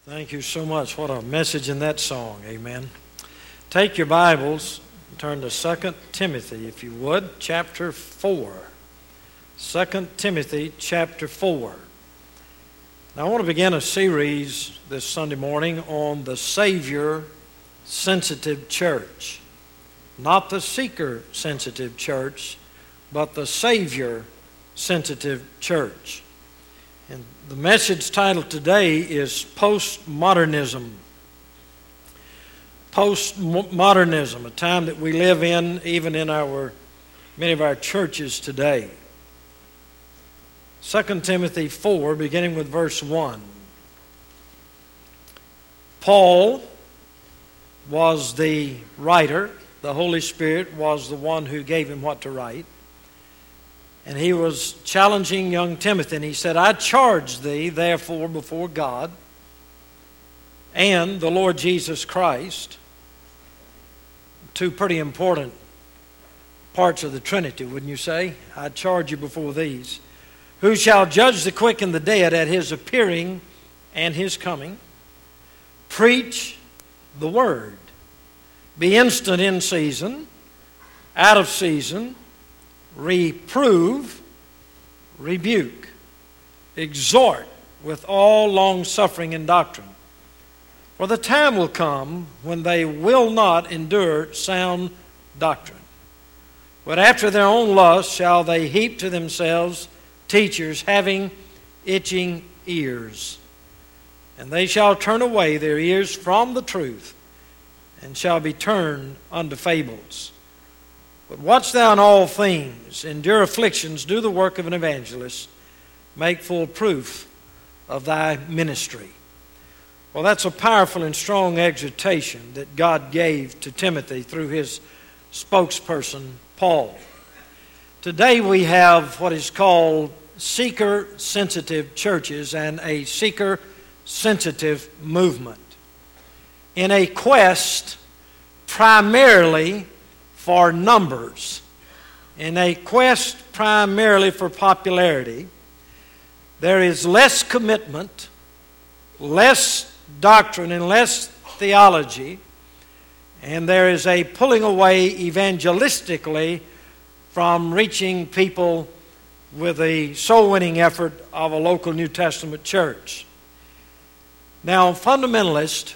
Thank you so much. What a message in that song. Amen. Take your Bibles, turn to 2 Timothy, if you would, chapter 4. 2 Timothy, chapter 4. Now, I want to begin a series this Sunday morning on the Savior-sensitive church. Not the seeker-sensitive church, but the Savior-sensitive church. And the message title today is Postmodernism. Postmodernism, a time that we live in, even in many of our churches today. 2 Timothy 4, beginning with verse 1. Paul was the writer. The Holy Spirit was the one who gave him what to write. And he was challenging young Timothy, and he said, I charge thee, therefore, before God and the Lord Jesus Christ, two pretty important parts of the Trinity, wouldn't you say? I charge you before these, who shall judge the quick and the dead at his appearing and his coming. Preach the word. Be instant in season, out of season, reprove, rebuke, exhort with all long-suffering and doctrine. For the time will come when they will not endure sound doctrine, but after their own lust shall they heap to themselves teachers having itching ears. And they shall turn away their ears from the truth, and shall be turned unto fables. But watch thou in all things, endure afflictions, do the work of an evangelist, make full proof of thy ministry. Well, that's a powerful and strong exhortation that God gave to Timothy through his spokesperson, Paul. Today we have what is called seeker-sensitive churches and a seeker-sensitive movement in a quest primarily for numbers, in a quest primarily for popularity. There is less commitment, less doctrine, and less theology, and there is a pulling away evangelistically from reaching people with the soul-winning effort of a local New Testament church. Now, fundamentalists,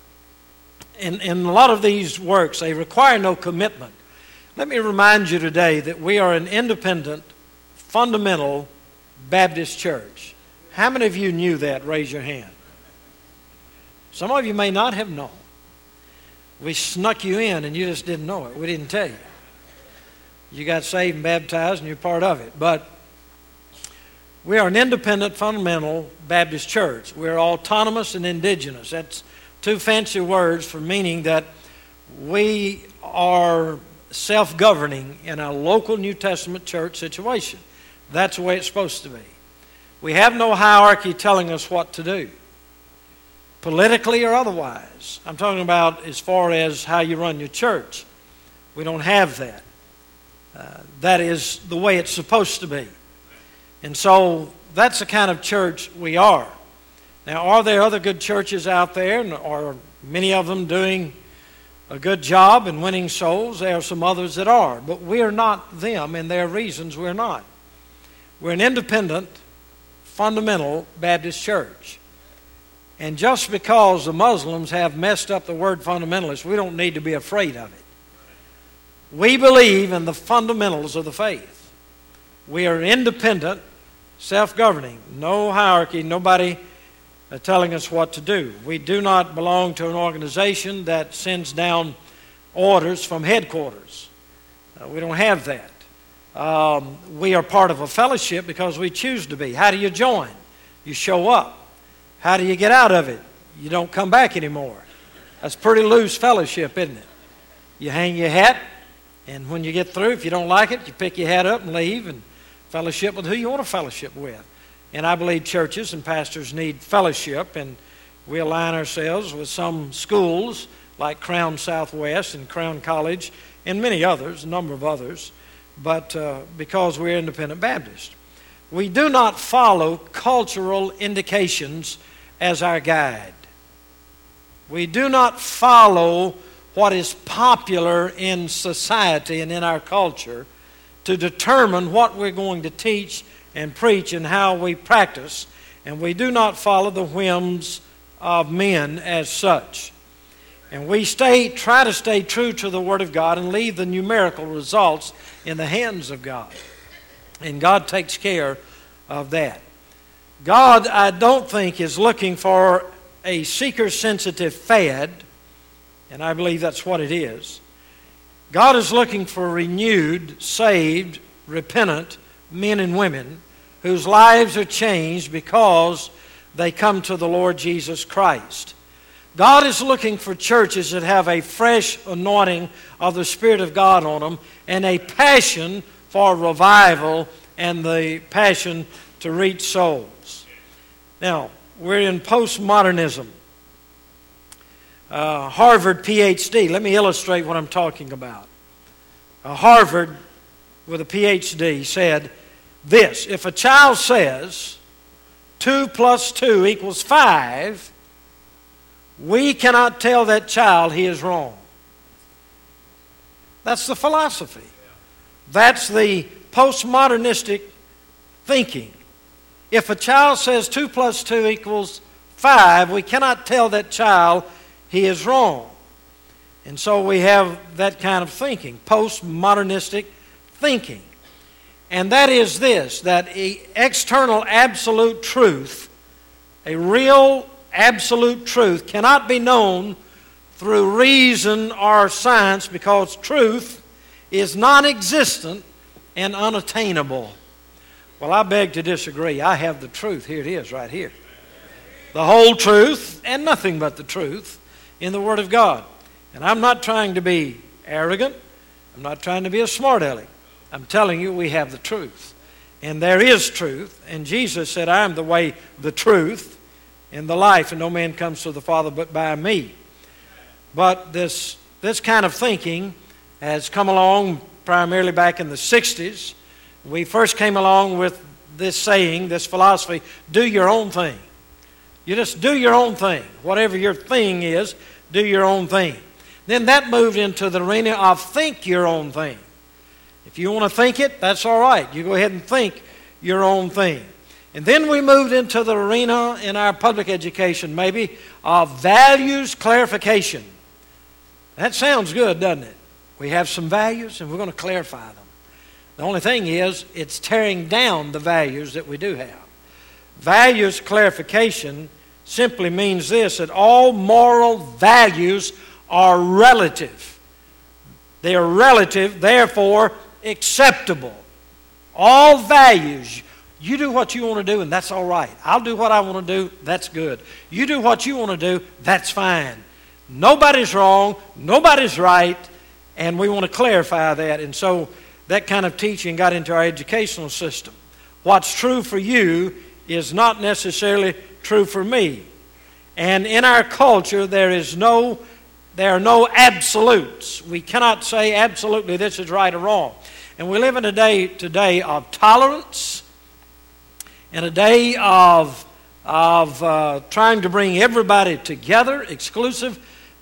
in a lot of these works, they require no commitment. Let me remind you today that we are an independent, fundamental Baptist church. How many of you knew that? Raise your hand. Some of you may not have known. We snuck you in and you just didn't know it. We didn't tell you. You got saved and baptized and you're part of it. But we are an independent, fundamental Baptist church. We're autonomous and indigenous. That's two fancy words for meaning that we are self-governing in a local New Testament church situation. That's the way it's supposed to be. We have no hierarchy telling us what to do, politically or otherwise. I'm talking about as far as how you run your church. We don't have that. That is the way it's supposed to be. And so that's the kind of church we are. Now, are there other good churches out there, and are many of them doing a good job in winning souls? There are some others that are, but we are not them, and there are reasons we're not. We're an independent, fundamental Baptist church. And just because the Muslims have messed up the word fundamentalist, we don't need to be afraid of it. We believe in the fundamentals of the faith. We are independent, self-governing, no hierarchy, nobody telling us what to do. We do not belong to an organization that sends down orders from headquarters. We don't have that. We are part of a fellowship because we choose to be. How do you join? You show up. How do you get out of it? You don't come back anymore. That's pretty loose fellowship, isn't it? You hang your hat, and when you get through, if you don't like it, you pick your hat up and leave and fellowship with who you want to fellowship with. And I believe churches and pastors need fellowship, and we align ourselves with some schools like Crown Southwest and Crown College and many others, a number of others, but because we're independent Baptists. We do not follow cultural indications as our guide. We do not follow what is popular in society and in our culture to determine what we're going to teach and preach and how we practice. And we do not follow the whims of men as such. And we try to stay true to the Word of God and leave the numerical results in the hands of God. And God takes care of that. God, I don't think, is looking for a seeker-sensitive fad, and I believe that's what it is. God is looking for renewed, saved, repentant men and women whose lives are changed because they come to the Lord Jesus Christ. God is looking for churches that have a fresh anointing of the Spirit of God on them and a passion for revival and the passion to reach souls. Now, we're in postmodernism. Harvard PhD. Let me illustrate what I'm talking about. Harvard, with a PhD, said this: if a child says 2 plus 2 equals 5, we cannot tell that child he is wrong. That's the philosophy. That's the postmodernistic thinking. If a child says 2 plus 2 equals 5, we cannot tell that child he is wrong. And so we have that kind of thinking, postmodernistic thinking. And that is this, that external absolute truth, a real absolute truth, cannot be known through reason or science because truth is non-existent and unattainable. Well, I beg to disagree. I have the truth. Here it is, right here. The whole truth and nothing but the truth in the Word of God. And I'm not trying to be arrogant. I'm not trying to be a smart aleck. I'm telling you we have the truth. And there is truth. And Jesus said, I am the way, the truth, and the life, and no man comes to the Father but by me. But this kind of thinking has come along primarily back in the 60s. We first came along with this saying, this philosophy, do your own thing. You just do your own thing. Whatever your thing is, do your own thing. Then that moved into the arena of think your own thing. If you want to think it, that's all right. You go ahead and think your own thing. And then we moved into the arena in our public education, maybe, of values clarification. That sounds good, doesn't it? We have some values and we're going to clarify them. The only thing is, it's tearing down the values that we do have. Values clarification simply means this, that all moral values are relative. They are relative, therefore acceptable. All values, you do what you want to do and that's all right. I'll do what I want to do, that's good. You do what you want to do, that's fine. Nobody's wrong, nobody's right, and we want to clarify that. And so that kind of teaching got into our educational system. What's true for you is not necessarily true for me. And in our culture, there are no absolutes. We cannot say absolutely this is right or wrong. And we live in a day today of tolerance and a day of trying to bring everybody together, exclusive,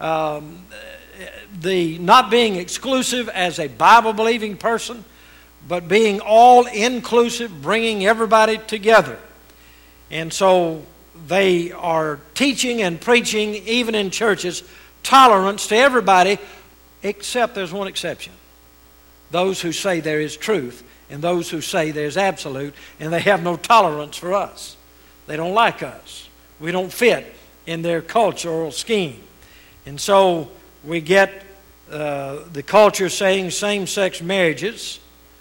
the not being exclusive as a Bible-believing person, but being all-inclusive, bringing everybody together. And so they are teaching and preaching, even in churches, tolerance to everybody, except there's one exception. Those who say there is truth and those who say there's absolute, and they have no tolerance for us. They don't like us. We don't fit in their cultural scheme. And so we get the culture saying same-sex marriages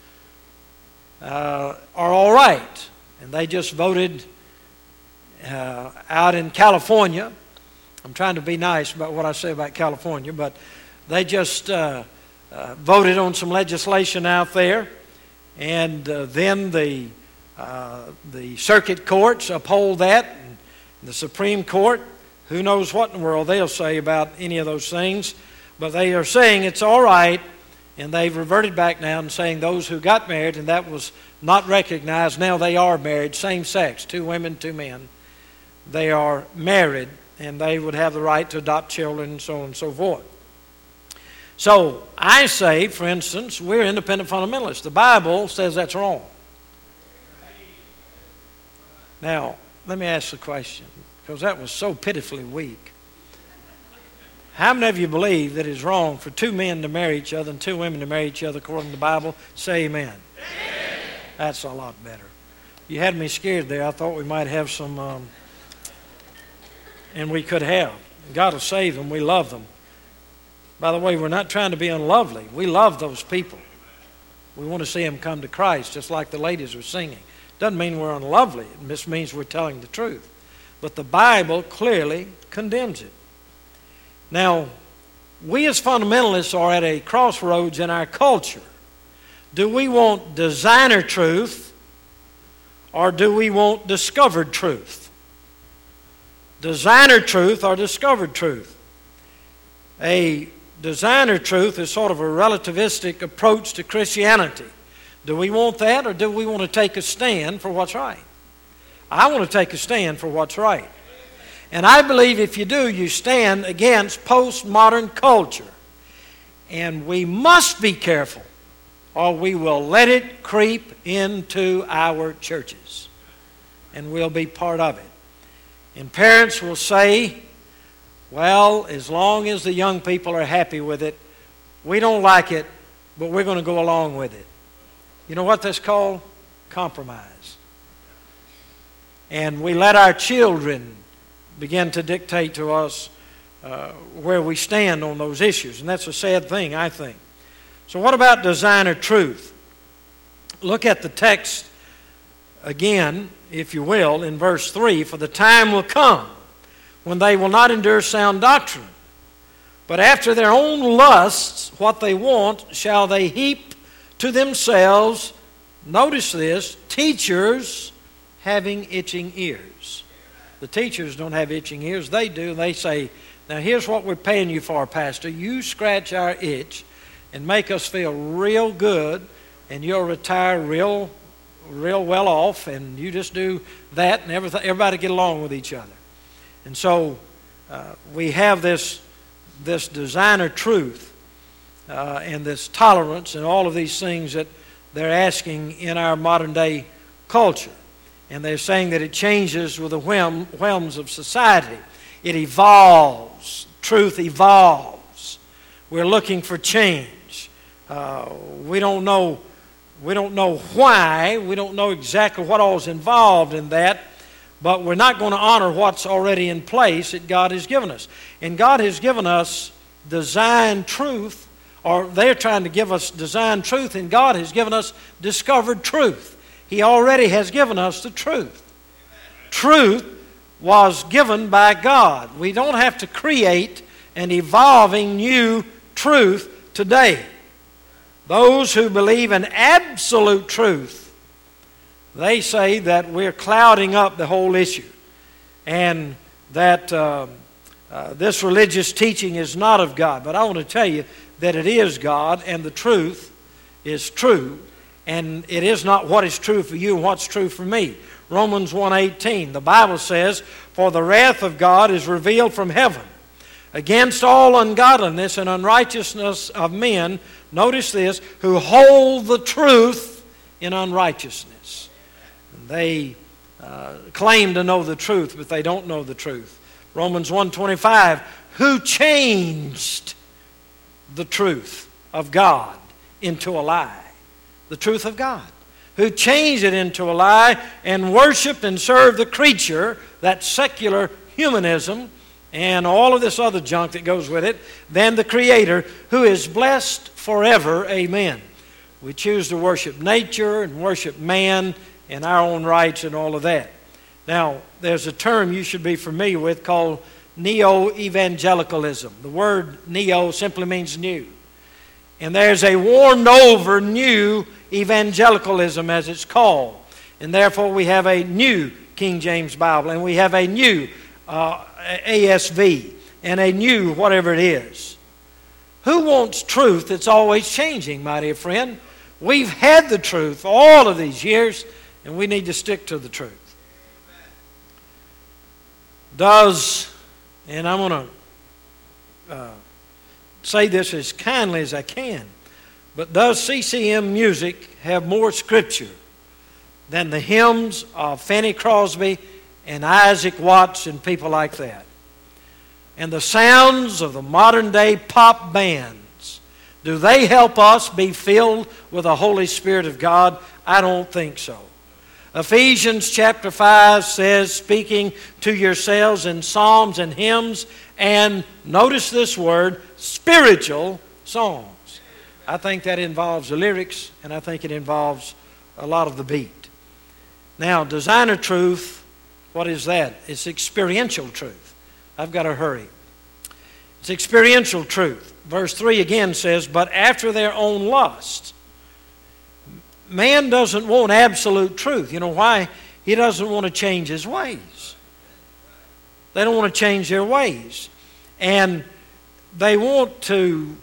are all right. And they just voted out in California. I'm trying to be nice about what I say about California, but they just voted on some legislation out there, and then the circuit courts uphold that, and the Supreme Court, who knows what in the world they'll say about any of those things, but they are saying it's all right, and they've reverted back now and saying those who got married, and that was not recognized, now they are married, same sex, 2 women, 2 men. They are married, and they would have the right to adopt children and so on and so forth. So I say, for instance, we're independent fundamentalists. The Bible says that's wrong. Now, let me ask the question, because that was so pitifully weak. How many of you believe that it's wrong for two men to marry each other and two women to marry each other according to the Bible? Say amen. Amen. That's a lot better. You had me scared there. I thought we might have some, and we could have. God will save them. We love them. By the way, we're not trying to be unlovely. We love those people. We want to see them come to Christ, just like the ladies were singing. Doesn't mean we're unlovely. It just means we're telling the truth. But the Bible clearly condemns it. Now, we as fundamentalists are at a crossroads in our culture. Do we want designer truth, or do we want discovered truth? Designer truth or discovered truth? A designer truth is sort of a relativistic approach to Christianity. Do we want that, or do we want to take a stand for what's right? I want to take a stand for what's right. And I believe if you do, you stand against postmodern culture. And we must be careful, or we will let it creep into our churches, and we'll be part of it. And parents will say, well, as long as the young people are happy with it, we don't like it, but we're going to go along with it. You know what that's called? Compromise. And we let our children begin to dictate to us where we stand on those issues. And that's a sad thing, I think. So what about designer truth? Look at the text again, if you will, in verse 3. For the time will come when they will not endure sound doctrine, but after their own lusts, what they want, shall they heap to themselves, notice this, teachers having itching ears. The teachers don't have itching ears. They do. They say, now here's what we're paying you for, Pastor. You scratch our itch and make us feel real good, and you'll retire real well off, and you just do that, and everybody get along with each other. And so we have this designer truth and this tolerance and all of these things that they're asking in our modern day culture. And they're saying that it changes with the whims of society. It evolves. Truth evolves. We're looking for change. We don't know why. We don't know exactly what all is involved in that. But we're not going to honor what's already in place that God has given us. And God has given us design truth, or they're trying to give us design truth, and God has given us discovered truth. He already has given us the truth. Truth was given by God. We don't have to create an evolving new truth today. Those who believe in absolute truth, they say that we're clouding up the whole issue, and that this religious teaching is not of God. But I want to tell you that it is God, and the truth is true, and it is not what is true for you and what's true for me. Romans 1:18, the Bible says, for the wrath of God is revealed from heaven against all ungodliness and unrighteousness of men, notice this, who hold the truth in unrighteousness. They claim to know the truth, but they don't know the truth. Romans 1:25, who changed the truth of God into a lie. The truth of God. Who changed it into a lie and worship and serve the creature, that secular humanism, and all of this other junk that goes with it, than the Creator, who is blessed forever. Amen. We choose to worship nature and worship man and our own rights and all of that. Now, there's a term you should be familiar with called neo-evangelicalism. The word neo simply means new. And there's a worn-over new evangelicalism, as it's called. And therefore we have a new King James Bible, and we have a new ASV, and a new whatever it is. Who wants truth that's always changing, my dear friend? We've had the truth all of these years, and we need to stick to the truth. Does and I'm going to say this as kindly as I can, but does CCM music have more Scripture than the hymns of Fanny Crosby and Isaac Watts and people like that? And the sounds of the modern day pop bands, do they help us be filled with the Holy Spirit of God? I don't think so. Ephesians chapter 5 says, speaking to yourselves in psalms and hymns, and notice this word, spiritual songs. I think that involves the lyrics, and I think it involves a lot of the beat. Now, designer truth, what is that? It's experiential truth. I've got to hurry. It's experiential truth. Verse 3 again says, but after their own lust. Man doesn't want absolute truth. You know why? He doesn't want to change his ways. They don't want to change their ways. And they want to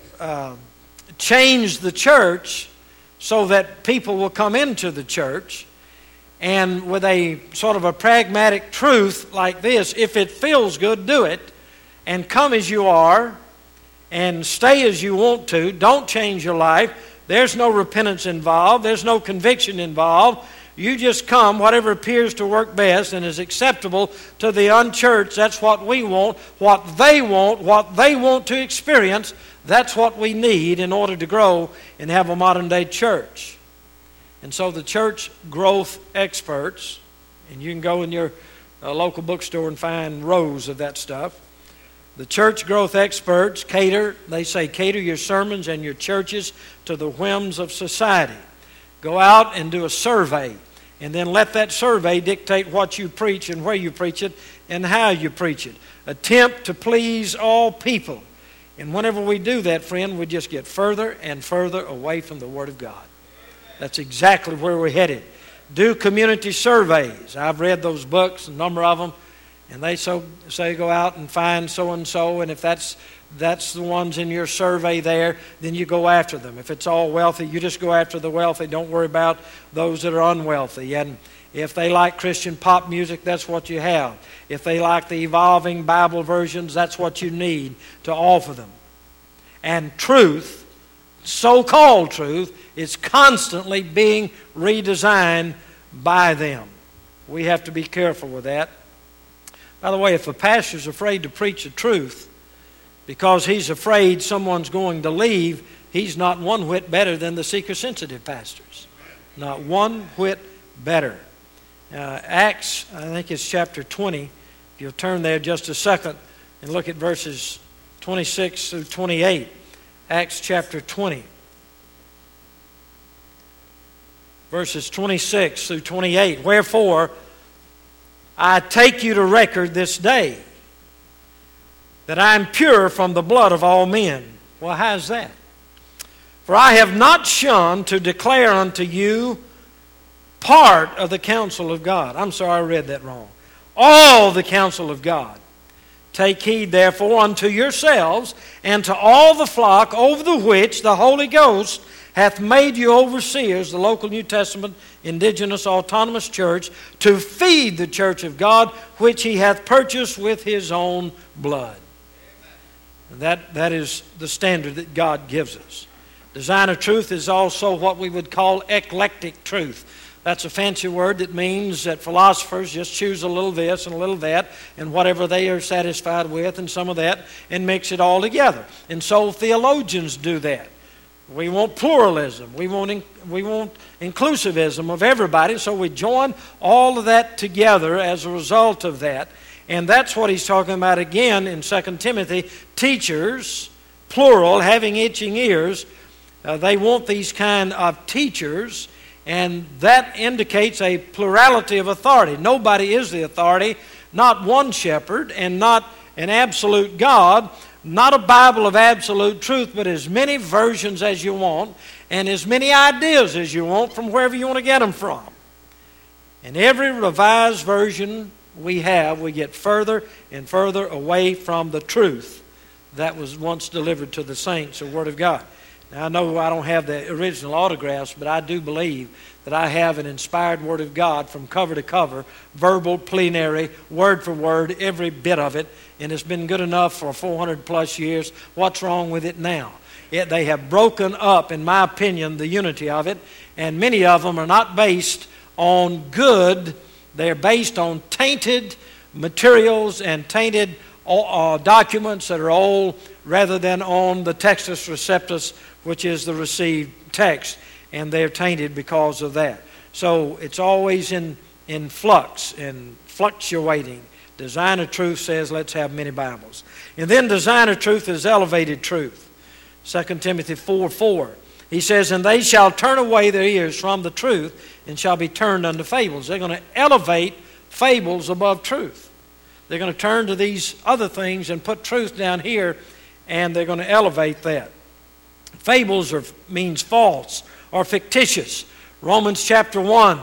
change the church so that people will come into the church. And with a sort of a pragmatic truth like this, if it feels good, do it. And come as you are and stay as you want to. Don't change your life. There's no repentance involved. There's no conviction involved. You just come, whatever appears to work best and is acceptable to the unchurched. That's what we want. What they want to experience, that's what we need in order to grow and have a modern day church. And so the church growth experts, and you can go in your local bookstore and find rows of that stuff. The church growth experts cater your sermons and your churches to the whims of society. Go out and do a survey, and then let that survey dictate what you preach and where you preach it and how you preach it. Attempt to please all people. And whenever we do that, friend, we just get further and further away from the Word of God. That's exactly where we're headed. Do community surveys. I've read those books, a number of them, and they say go out and find so-and-so, and if that's the ones in your survey there, then you go after them. If it's all wealthy, you just go after the wealthy. Don't worry about those that are unwealthy. And if they like Christian pop music, that's what you have. If they like the evolving Bible versions, that's what you need to offer them. And truth, so-called truth, is constantly being redesigned by them. We have to be careful with that. By the way, if a pastor's afraid to preach the truth because he's afraid someone's going to leave, he's not one whit better than the seeker-sensitive pastors. Not one whit better. Acts, I think it's chapter 20. If you'll turn there just a second and look at verses 26 through 28. Acts chapter 20. Verses 26 through 28. Wherefore, I take you to record this day that I am pure from the blood of all men. Well, how's that? For I have not shunned to declare unto you part of the counsel of God. I'm sorry, I read that wrong. All the counsel of God. Take heed, therefore, unto yourselves and to all the flock over the which the Holy Ghost hath made you overseers, the local New Testament indigenous autonomous church, to feed the church of God, which he hath purchased with his own blood. And that is the standard that God gives us. Designer truth is also what we would call eclectic truth. That's a fancy word that means that philosophers just choose a little this and a little that and whatever they are satisfied with and some of that and mix it all together. And so theologians do that. We want pluralism. We want inclusivism of everybody, so we join all of that together as a result of that. And that's what he's talking about again in 2 Timothy. Teachers, plural, having itching ears, they want these kind of teachers, and that indicates a plurality of authority. Nobody is the authority, not one shepherd and not an absolute God. Not a Bible of absolute truth, but as many versions as you want and as many ideas as you want from wherever you want to get them from. And every revised version we have, we get further and further away from the truth that was once delivered to the saints, the Word of God. Now, I know I don't have the original autographs, but I do believe that I have an inspired Word of God from cover to cover, verbal, plenary, word for word, every bit of it, and it's been good enough for 400 plus years. What's wrong with it now? They have broken up, in my opinion, the unity of it, and many of them are not based on good. They're based on tainted materials and tainted documents that are old, rather than on the Textus Receptus, which is the received text, and they're tainted because of that. So it's always in flux, in fluctuating. Designer Truth says, let's have many Bibles. And then Designer Truth is elevated truth. 2 Timothy 4:4. He says, and they shall turn away their ears from the truth and shall be turned unto fables. They're going to elevate fables above truth. They're going to turn to these other things and put truth down here, and they're going to elevate that. Fables means false or fictitious. Romans chapter 1.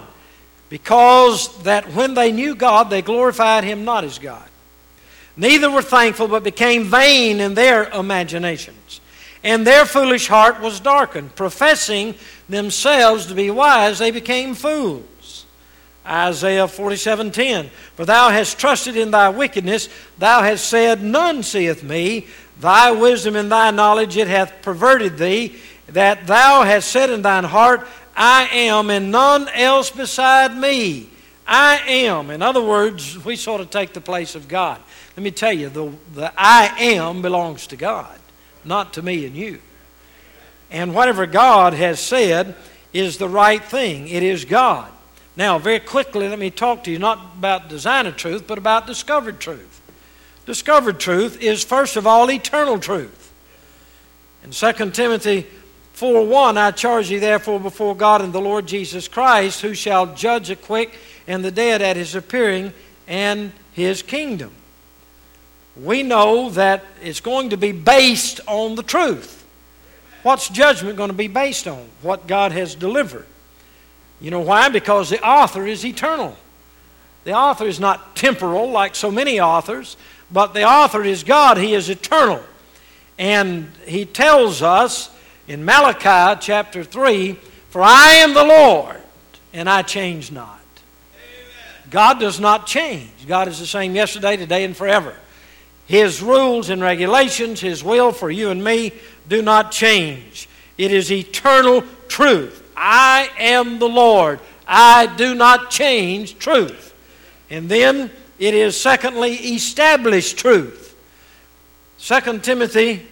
Because that when they knew God, they glorified Him not as God. Neither were thankful, but became vain in their imaginations. And their foolish heart was darkened. Professing themselves to be wise, they became fools. Isaiah 47:10. For thou hast trusted in thy wickedness, thou hast said, none seeth me. Thy wisdom and thy knowledge it hath perverted thee, that thou hast said in thine heart, I am, and none else beside me. I am. In other words, we sort of take the place of God. Let me tell you, the I am belongs to God, not to me and you. And whatever God has said is the right thing. It is God. Now, very quickly, let me talk to you not about designer truth, but about discovered truth. Discovered truth is, first of all, eternal truth. In 2 Timothy 4:1, I charge you therefore before God and the Lord Jesus Christ, who shall judge the quick and the dead at His appearing and His kingdom. We know that it's going to be based on the truth. What's judgment going to be based on? What God has delivered. You know why? Because the author is eternal. The author is not temporal like so many authors, but the author is God. He is eternal. And He tells us in Malachi chapter 3, for I am the Lord, and I change not. Amen. God does not change. God is the same yesterday, today, and forever. His rules and regulations, His will for you and me do not change. It is eternal truth. I am the Lord. I do not change truth. And then it is secondly established truth. 2 Timothy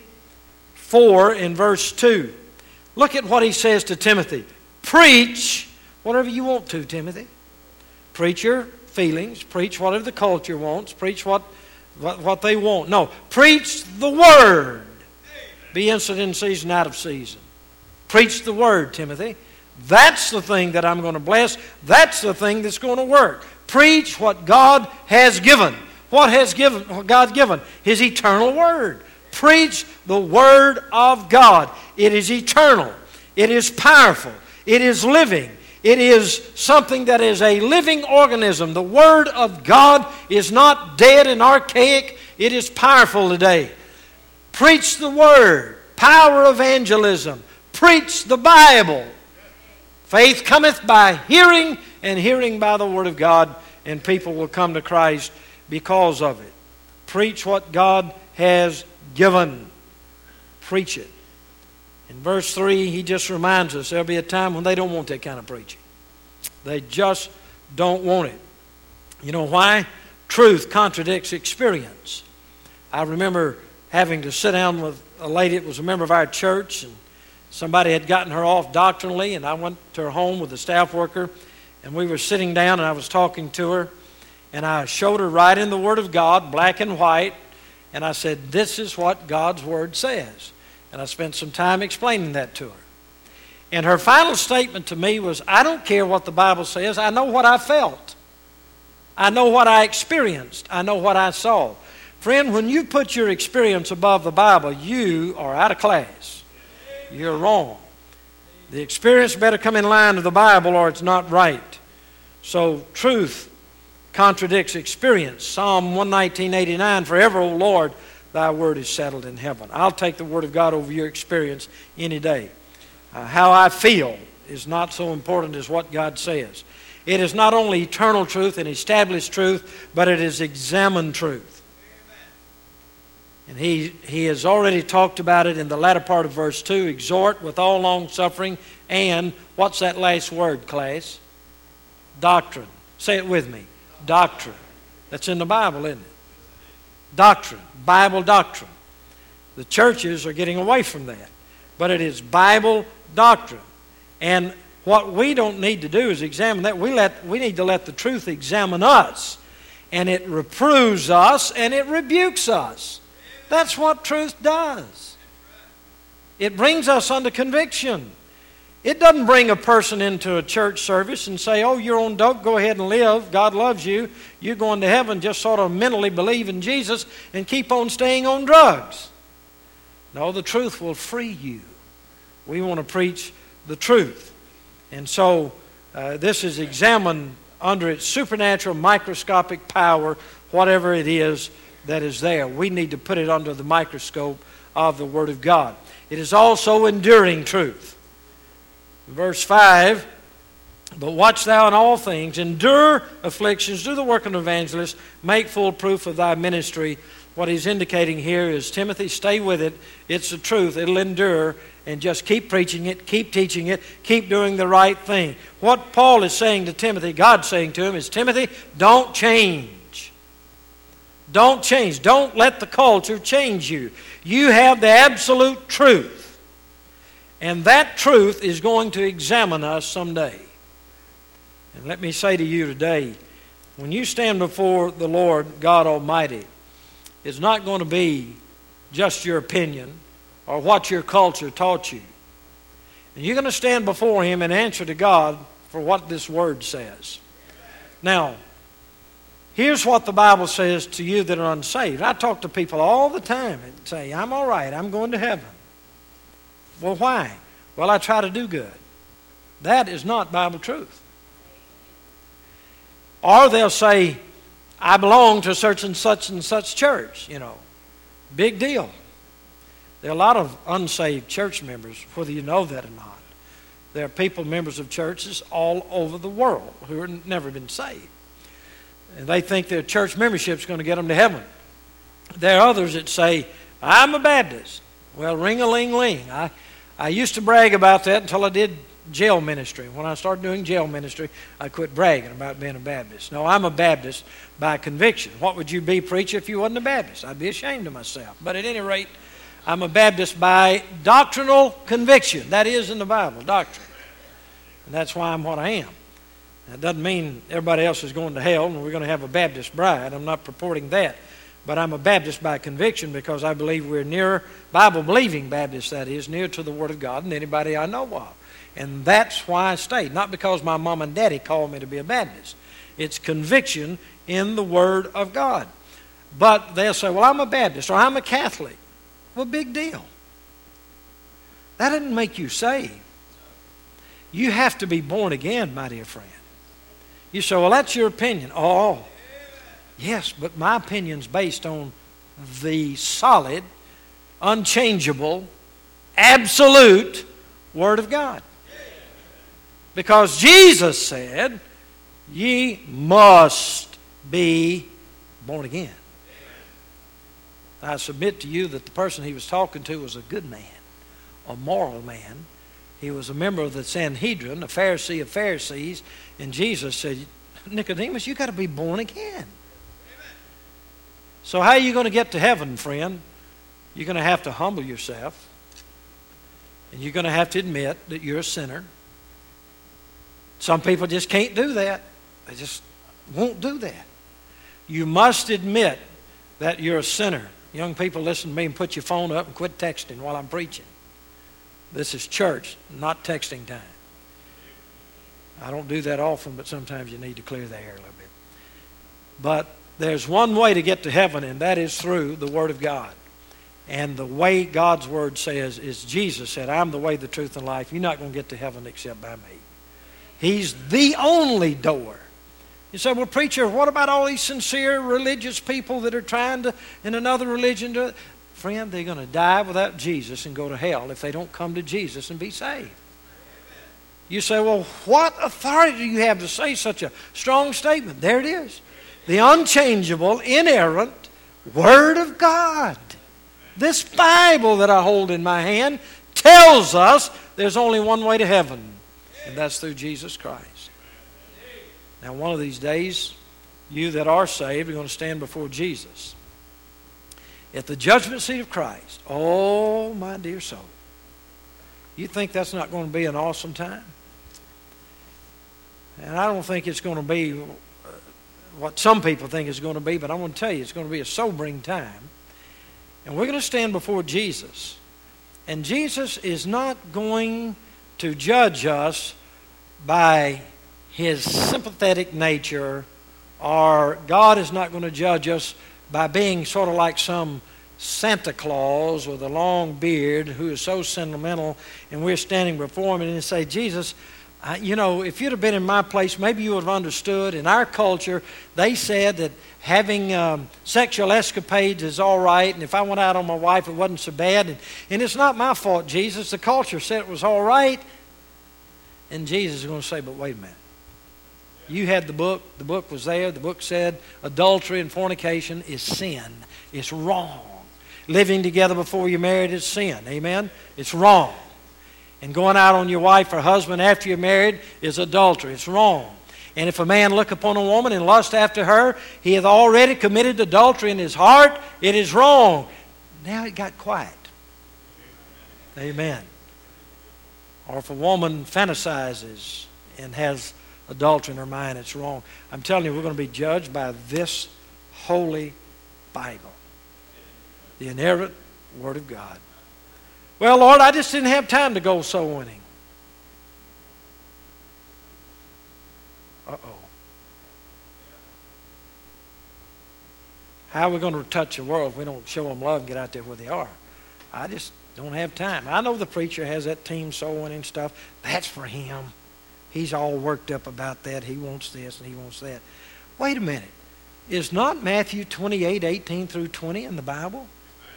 4 in verse 2. Look at what he says to Timothy. Preach whatever you want to, Timothy. Preach your feelings. Preach whatever the culture wants. Preach what they want. No, preach the Word. Be instant in season, out of season. Preach the Word, Timothy. That's the thing that I'm going to bless. That's the thing that's going to work. Preach what God has given. What has God given? His eternal Word. Preach the Word of God. It is eternal. It is powerful. It is living. It is something that is a living organism. The Word of God is not dead and archaic. It is powerful today. Preach the Word. Power evangelism. Preach the Bible. Faith cometh by hearing, and hearing by the Word of God, and people will come to Christ because of it. Preach what God has given. Preach it. In verse 3, he just reminds us there'll be a time when they don't want that kind of preaching. They just don't want it. You know why? Truth contradicts experience. I remember having to sit down with a lady that was a member of our church, and somebody had gotten her off doctrinally, and I went to her home with a staff worker, and we were sitting down, and I was talking to her, and I showed her right in the Word of God, black and white, and I said, this is what God's Word says. And I spent some time explaining that to her. And her final statement to me was, I don't care what the Bible says, I know what I felt. I know what I experienced. I know what I saw. Friend, when you put your experience above the Bible, you are out of class. You're wrong. The experience better come in line with the Bible or it's not right. So truth contradicts experience. Psalm 119:89, forever, O Lord, thy word is settled in heaven. I'll take the word of God over your experience any day. How I feel is not so important as what God says. It is not only eternal truth and established truth, but it is examined truth. And he has already talked about it in the latter part of verse 2. Exhort with all long suffering and, what's that last word, class? Doctrine. Say it with me. Doctrine. That's in the Bible, isn't it? Doctrine. Bible doctrine. The churches are getting away from that. But it is Bible doctrine. And what we don't need to do is examine that. We need to let the truth examine us. And it reproves us and it rebukes us. That's what truth does. It brings us under conviction. It doesn't bring a person into a church service and say, oh, you're on dope, go ahead and live. God loves you. You're going to heaven. Just sort of mentally believe in Jesus and keep on staying on drugs. No, the truth will free you. We want to preach the truth. And so this is examined under its supernatural microscopic power, whatever it is that is there. We need to put it under the microscope of the Word of God. It is also enduring truth. Verse 5, but watch thou in all things, endure afflictions, do the work of an evangelist, make full proof of thy ministry. What he's indicating here is, Timothy, stay with it. It's the truth. It'll endure. And just keep preaching it, keep teaching it, keep doing the right thing. What Paul is saying to Timothy, God's saying to him, is, Timothy, don't change. Don't change. Don't let the culture change you. You have the absolute truth. And that truth is going to examine us someday. And let me say to you today, when you stand before the Lord God Almighty, it's not going to be just your opinion or what your culture taught you. And you're going to stand before Him and answer to God for what this Word says. Now, here's what the Bible says to you that are unsaved. I talk to people all the time and say, I'm all right, I'm going to heaven. Well, why? Well, I try to do good. That is not Bible truth. Or they'll say, I belong to such and such church, you know. Big deal. There are a lot of unsaved church members, whether you know that or not. There are people, members of churches all over the world who have never been saved. And they think their church membership is going to get them to heaven. There are others that say, I'm a Baptist. Well, ring-a-ling-ling. I used to brag about that until I did jail ministry. When I started doing jail ministry, I quit bragging about being a Baptist. No, I'm a Baptist by conviction. What would you be, preacher, if you wasn't a Baptist? I'd be ashamed of myself. But at any rate, I'm a Baptist by doctrinal conviction. That is in the Bible, doctrine. And that's why I'm what I am. That doesn't mean everybody else is going to hell and we're going to have a Baptist bride. I'm not purporting that. But I'm a Baptist by conviction because I believe we're nearer, Bible-believing Baptists, that is, nearer to the Word of God than anybody I know of. And that's why I stayed. Not because my mom and daddy called me to be a Baptist. It's conviction in the Word of God. But they'll say, well, I'm a Baptist or I'm a Catholic. Well, big deal. That doesn't make you saved. You have to be born again, my dear friend. You say, well, that's your opinion. Oh, yes, but my opinion's based on the solid, unchangeable, absolute Word of God. Because Jesus said, ye must be born again. I submit to you that the person he was talking to was a good man, a moral man. He was a member of the Sanhedrin, a Pharisee of Pharisees, and Jesus said, Nicodemus, you got to be born again. So how are you going to get to heaven, friend? You're going to have to humble yourself, and you're going to have to admit that you're a sinner. Some people just can't do that. They just won't do that. You must admit that you're a sinner. Young people, listen to me and put your phone up and quit texting while I'm preaching. This is church, not texting time. I don't do that often, but sometimes you need to clear the air a little bit. But there's one way to get to heaven, and that is through the Word of God. And the way God's Word says is Jesus said, I'm the way, the truth, and life. You're not going to get to heaven except by me. He's the only door You say, well, preacher, what about all these sincere religious people that are trying to, in another religion, to... Friend, they're going to die without Jesus and go to hell if they don't come to Jesus and be saved. You say, well, what authority do you have to say such a strong statement? There it is. The unchangeable, inerrant Word of God. This Bible that I hold in my hand tells us there's only one way to heaven, and that's through Jesus Christ. Now, one of these days, you that are saved are going to stand before Jesus at the judgment seat of Christ. Oh, my dear soul. You think that's not going to be an awesome time? And I don't think it's going to be what some people think it's going to be, but I'm going to tell you it's going to be a sobering time. And we're going to stand before Jesus. And Jesus is not going to judge us by His sympathetic nature, or God is not going to judge us by being sort of like some Santa Claus with a long beard who is so sentimental, and we're standing before Him and say, Jesus, you know, if you'd have been in my place, maybe you would have understood. In our culture, they said that having sexual escapades is all right, and if I went out on my wife, it wasn't so bad. And it's not my fault, Jesus. The culture said it was all right. And Jesus is going to say, but wait a minute. You had the book. The book was there. The book said adultery and fornication is sin. It's wrong. Living together before you're married is sin. Amen? It's wrong. And going out on your wife or husband after you're married is adultery. It's wrong. And if a man look upon a woman and lust after her, he hath already committed adultery in his heart. It is wrong. Now it got quiet. Amen. Or if a woman fantasizes and has adultery in her mind, it's wrong. I'm telling you, we're going to be judged by this holy Bible, the inerrant Word of God. Well, Lord, I just didn't have time to go soul winning. Uh-oh. How are we going to touch the world if we don't show them love and get out there where they are? I just don't have time. I know the preacher has that team soul winning stuff. That's for him. He's all worked up about that. He wants this and he wants that. Wait a minute. Is not Matthew 28:18 through 20 in the Bible?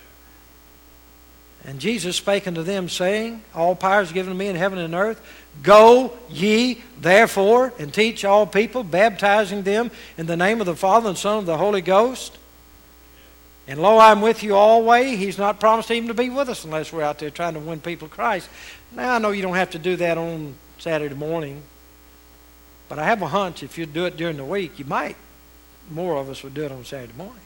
And Jesus spake unto them, saying, all power is given to me in heaven and earth. Go ye therefore and teach all people, baptizing them in the name of the Father and Son and the Holy Ghost. And lo, I'm with you always. He's not promised even to be with us unless we're out there trying to win people to Christ. Now, I know you don't have to do that on Saturday morning. But I have a hunch if you do it during the week, you might. More of us would do it on Saturday morning.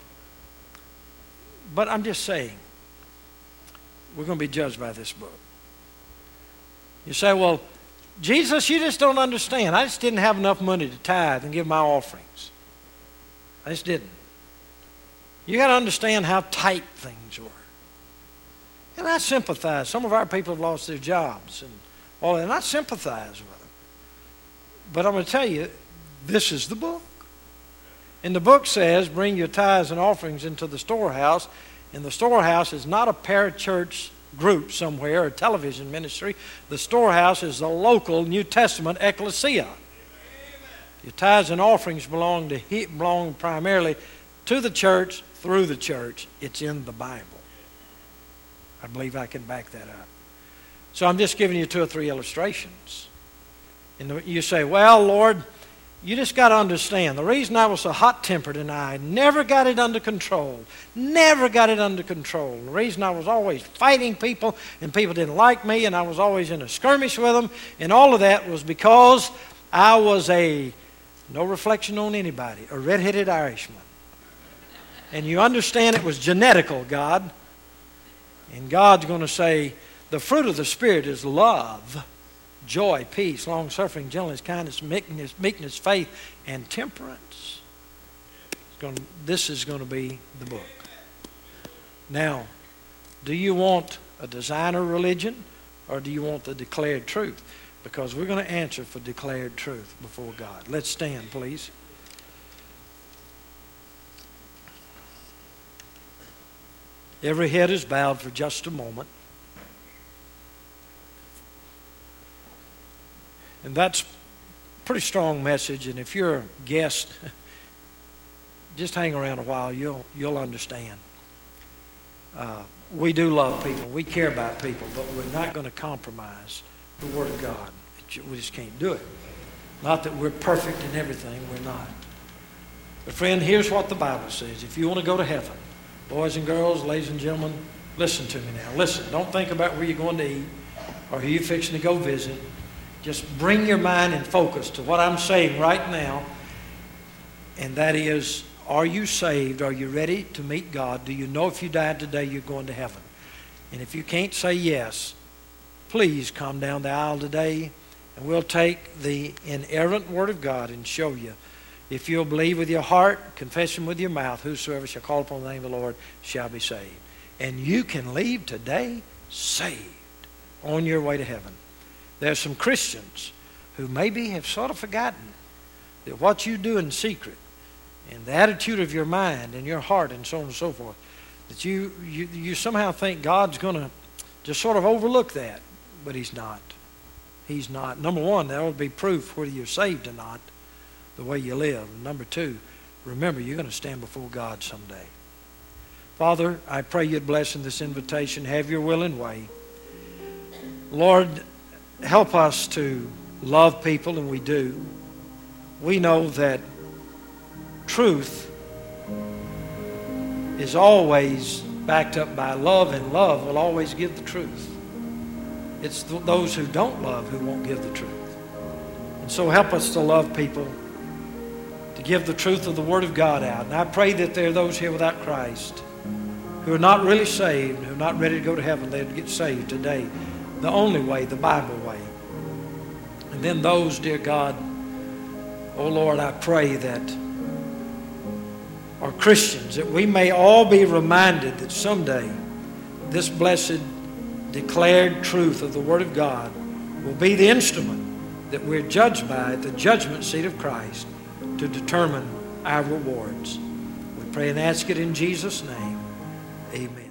But I'm just saying, we're going to be judged by this book. You say, well, Jesus, you just don't understand. I just didn't have enough money to tithe and give my offerings. I just didn't. You got to understand how tight things were. And I sympathize. Some of our people have lost their jobs and all that, and I sympathize with them. But I'm going to tell you, this is the book. And the book says, bring your tithes and offerings into the storehouse. And the storehouse is not a parachurch group somewhere or a television ministry. The storehouse is the local New Testament ecclesia. Your tithes and offerings belong primarily to the church, through the church. It's in the Bible. I believe I can back that up. So I'm just giving you 2 or 3 illustrations. And you say, well, Lord, you just got to understand. The reason I was so hot-tempered and I never got it under control. Never got it under control. The reason I was always fighting people and people didn't like me and I was always in a skirmish with them and all of that was because I was no reflection on anybody, a red-headed Irishman. And you understand it was genetical, God. And God's going to say, the fruit of the Spirit is love, joy, peace, long-suffering, gentleness, kindness, meekness, faith, and temperance. This is going to be the book. Now, do you want a designer religion or do you want the declared truth? Because we're going to answer for declared truth before God. Let's stand, please. Every head is bowed for just a moment. And that's pretty strong message, and if you're a guest, just hang around a while. You'll understand. We do love people. We care about people, but we're not going to compromise the Word of God. We just can't do it. Not that we're perfect in everything. We're not. But friend, here's what the Bible says. If you want to go to heaven, boys and girls, ladies and gentlemen, listen to me now. Listen. Don't think about where you're going to eat or who you're fixing to go visit. Just bring your mind and focus to what I'm saying right now. And that is, are you saved? Are you ready to meet God? Do you know if you died today you're going to heaven? And if you can't say yes, please come down the aisle today and we'll take the inerrant Word of God and show you. If you'll believe with your heart, confession with your mouth, whosoever shall call upon the name of the Lord shall be saved. And you can leave today saved on your way to heaven. There's some Christians who maybe have sort of forgotten that what you do in secret and the attitude of your mind and your heart and so on and so forth, that you somehow think God's going to just sort of overlook that, but He's not. He's not. Number one, that would be proof whether you're saved or not, the way you live. And number two, remember, you're going to stand before God someday. Father, I pray you'd bless in this invitation. Have your will and way. Lord, help us to love people, and we do. We know that truth is always backed up by love, and love will always give the truth. It's those who don't love who won't give the truth. And so help us to love people, to give the truth of the Word of God out. And I pray that there are those here without Christ who are not really saved, who are not ready to go to heaven. They'd get saved today, the only way, the Bible way. And then those, dear God, oh Lord, I pray that are Christians, that we may all be reminded that someday this blessed declared truth of the Word of God will be the instrument that we're judged by at the judgment seat of Christ to determine our rewards. We pray and ask it in Jesus' name. Amen.